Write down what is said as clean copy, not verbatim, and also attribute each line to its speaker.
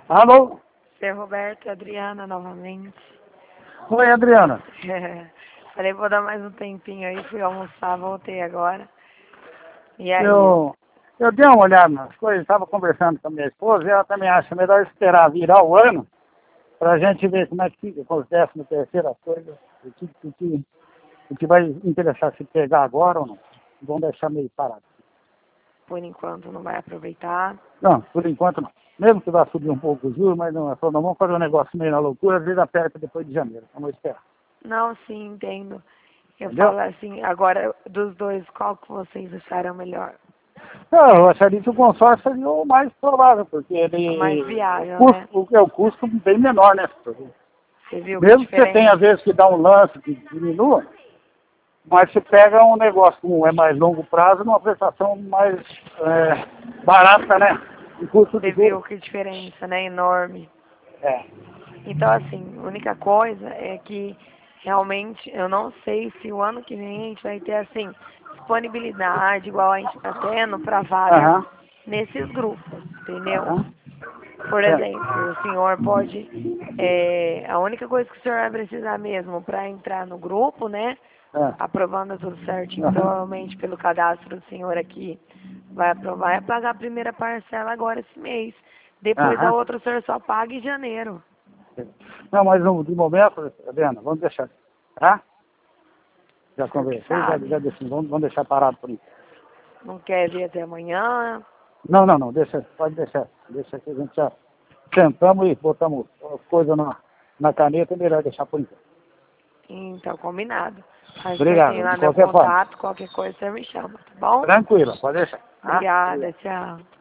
Speaker 1: Alô?
Speaker 2: Seu Roberto, Adriana novamente.
Speaker 1: Oi, Adriana.
Speaker 2: Falei, vou dar mais um tempinho aí, fui almoçar, voltei agora. E aí?
Speaker 1: Eu dei uma olhada nas coisas, estava conversando com a minha esposa e ela também acha melhor esperar virar o ano para a gente ver como é que fica com os 13º coisas, o que vai interessar se pegar agora ou não. Vamos deixar meio parado.
Speaker 2: Por enquanto não vai aproveitar.
Speaker 1: Não, por enquanto não. Mesmo que vá subir um pouco o juros, mas não, não vamos fazer um negócio meio na loucura, às vezes aperta depois de janeiro. Vamos esperar.
Speaker 2: Não, sim, entendo. Eu
Speaker 1: Entendeu?
Speaker 2: falo assim, agora dos dois, qual que vocês acharam melhor?
Speaker 1: Eu acharia que o consórcio seria o mais provável, porque
Speaker 2: O mais
Speaker 1: ele
Speaker 2: viável, né?
Speaker 1: o custo bem menor, né?
Speaker 2: Você viu que
Speaker 1: Mesmo que você tenha, às
Speaker 2: diferença?
Speaker 1: vezes, que dar um lance que diminua, mas você pega um negócio que é mais longo prazo, numa prestação mais barata, né? Em custo de
Speaker 2: Você viu
Speaker 1: juros.
Speaker 2: que diferença, né? Enorme.
Speaker 1: É.
Speaker 2: Então, assim, a única coisa é que realmente eu não sei se o ano que vem a gente vai ter, assim, disponibilidade igual a gente está tendo para vagas
Speaker 1: Aham.
Speaker 2: nesses grupos, entendeu?
Speaker 1: Aham.
Speaker 2: Por
Speaker 1: Certo.
Speaker 2: exemplo, o senhor pode, a única coisa que o senhor vai precisar mesmo para entrar no grupo, né?
Speaker 1: É.
Speaker 2: Aprovando tudo certinho,
Speaker 1: Aham.
Speaker 2: provavelmente pelo cadastro do senhor aqui, vai aprovar e pagar a primeira parcela agora esse mês. Depois a
Speaker 1: Aham.
Speaker 2: outra o senhor só paga em janeiro.
Speaker 1: Não, mas de momento, Adriana, vamos deixar. Tá? Já
Speaker 2: O senhor que
Speaker 1: conversei,
Speaker 2: sabe.
Speaker 1: já decidimos, vamos deixar parado por enquanto.
Speaker 2: Não quer vir até amanhã?
Speaker 1: Não, deixa, pode deixar. Deixa que a gente já sentamos e botamos as coisas na caneta, é melhor deixar por enquanto.
Speaker 2: Então, combinado. A senhor tem
Speaker 1: Obrigado, de
Speaker 2: lá meu
Speaker 1: qualquer forma.
Speaker 2: contato, qualquer coisa o senhor me chama, tá bom?
Speaker 1: Tranquilo, pode deixar. Tá?
Speaker 2: Obrigada,
Speaker 1: Obrigado.
Speaker 2: tchau.